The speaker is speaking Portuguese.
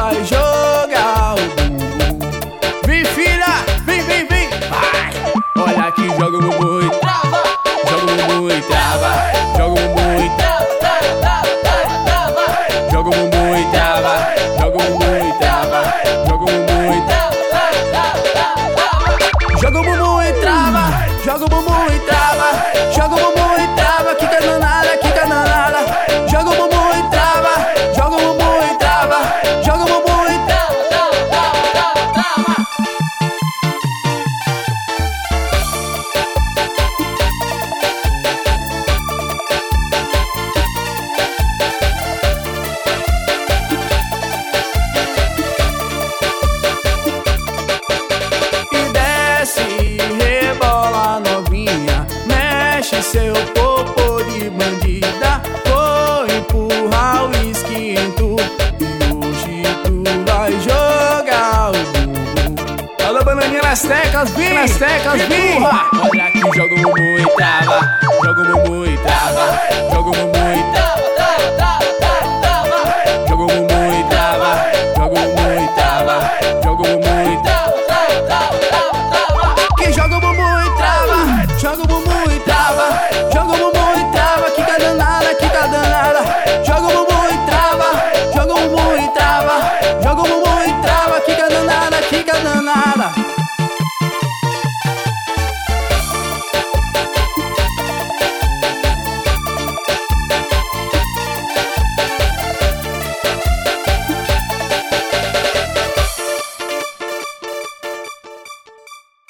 vai jogar o bumbum. Vem filha, vem, vem, vem, vai. Olha aqui, joga o bumbum e trava. Joga o bumbum e trava. Joga o bumbum e trava. Joga o bumbum e trava. Joga o bumbum e trava. Joga o bumbum e trava. Joga o bumbum e trava. Joga o bumbum e trava. Joga o bumbum e trava. Quica danada, quica danada. Joga o bumbum e trava. Joga o bumbum e trava. Joga o bumbum e trava. Seu popô de bandida, vou empurrar o uísque em tu. E hoje tu vai jogar o bumbum. Alô, bananinha nas teclas, vem, nas teclas, vem. Olha aqui, joga o bumbum e trava. Joga o bumbum e trava. Joga o bumbum e trava. Joga o bumbum.